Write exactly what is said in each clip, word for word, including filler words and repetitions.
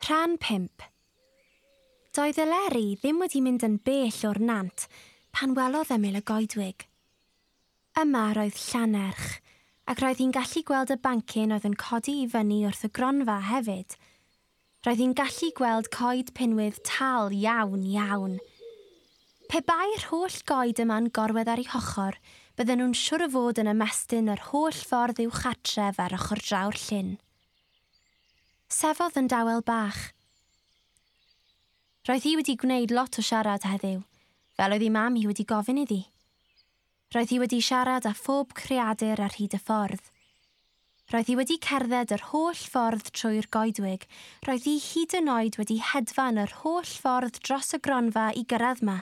Rhan pump. Doedd y Leri ddim wedi mynd yn bell o'r nant pan welodd ymyl y goedwig. Yma roedd Llanerch, ac roedd hi'n gallu gweld y bancyn oedd yn codi i fyny wrth y gronfa hefyd. Roedd hi'n gallu gweld coed pinwydd tal iawn iawn. Pe bai'r holl goed yma'n gorwedd ar ei hochr, bydden nhw'n siŵr o fod yn ymestyn yr holl ffordd i'w chartref ar ochr draw'r llyn. Sefodd yn dawel bach. Roedd hi wedi gwneud lot o siarad heddiw, fel oedd ei mam hi wedi gofyn iddi. Roedd hi wedi siarad â phob creadur ar hyd y ffordd. Roedd hi wedi cerdded yr holl ffordd trwy'r goedwig, roedd hi hyd yn oed wedi hedfan yr holl ffordd dros y gronfa i gyrraedd yma.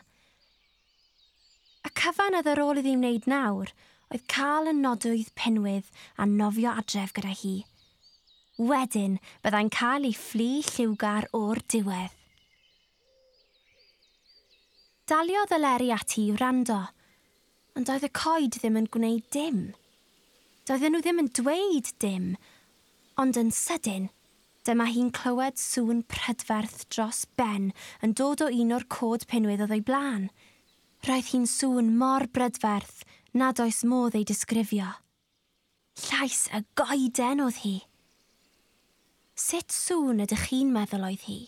Y cyfan oedd ar ôl iddi wneud nawr oedd cael y nodwydd pinwydd a nofio adref gyda hi. Wedyn, byddai'n cael ei fflu lliwgar o'r diwedd. Daliodd y Leri ati i'w wrando, ond doedd y coed ddim yn gwneud dim. Doedden nhw ddim yn dweud dim, ond yn sydyn, dyma hi'n clywed sŵn prydferth dros ben yn dod o un o'r cod pinwydd oedd o'i blaen. Roedd hi'n sŵn mor brydferth nad oes modd ei disgrifio. Llais y goeden oedd hi. Sut sŵn ydych chi'n meddwl oedd hi?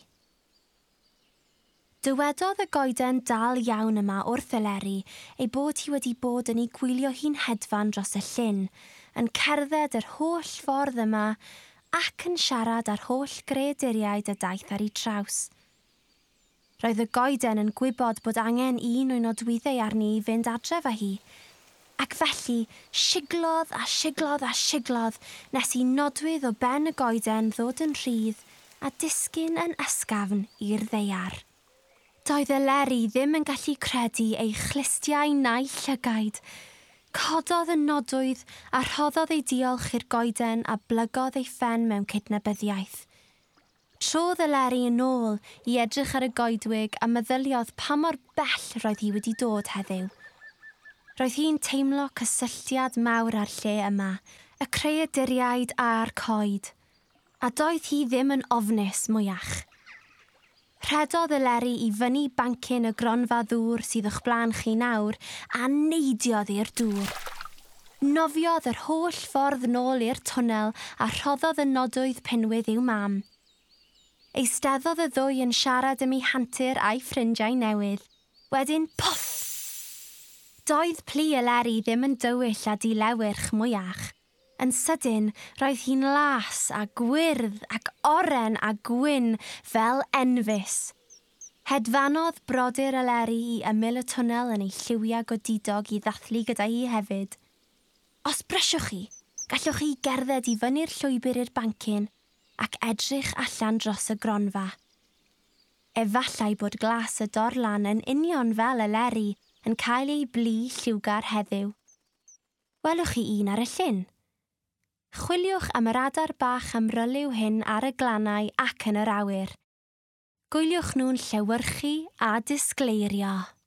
Dywedodd y goeden dal iawn yma wrth y Leri ei bod hi wedi bod yn ei gwylio hi'n hedfan dros y llyn, yn cerdded yr holl ffordd yma ac yn siarad ar holl greaduriaid y daeth ar ei traws. Roedd y goeden yn gwybod bod angen un o'i nodwyddau arni i fynd adref â hi, ac felly siglodd a siglodd a siglodd nes i nodwydd o ben y goeden ddod yn rhydd a disgyn yn ysgafn i'r ddeiar. Doedd y Leri ddim yn gallu credu ei chlystiau neu llygaid. Cododd y nodwydd a rhoddodd ei diolch i'r goeden a blygodd ei phen mewn cydnabyddiaeth. Trodd y Leri yn ôl i edrych ar y goedwig a meddyliodd pa mor bell roedd hi wedi dod heddiw. Roedd hi'n teimlo cysylltiad mawr ar lle yma, y creaduriaid a'r coed, a doedd hi ddim yn ofnus mwyach. Rhedodd y Leri i fyny bancyn y gronfa ddŵr sydd o'ch blaen chi nawr a neidiodd i'r dŵr. Nofiodd yr holl ffordd nôl i'r twnnel a rhoddodd y nodwydd pinwydd i'w mam. Eisteddodd y ddwy yn siarad am ei hantur a'i ffrindiau newydd. Wedyn, poff! Doedd plu y Leri ddim yn dywyll a dilewyrch mwyach. Yn sydyn, roedd hi'n las a gwyrdd ac oren a gwyn fel enfys. Hedfanodd brodyr y Leri i ymyl y twnnel yn ei lliwiau godidog i ddathlu gyda hi hefyd. Os brysiwch chi, gallwch chi gerdded i fyny'r llwybr i'r bancyn ac edrych allan dros y gronfa. Efallai bod glas y dorlan yn union fel y Leri yn cael ei blu lliwgar heddiw. Welwch chi un ar y llyn. Chwiliwch am yr adar bach amryliw hyn ar y glannau ac yn yr awyr. Gwyliwch nhw'n llewyrchu a disgleirio.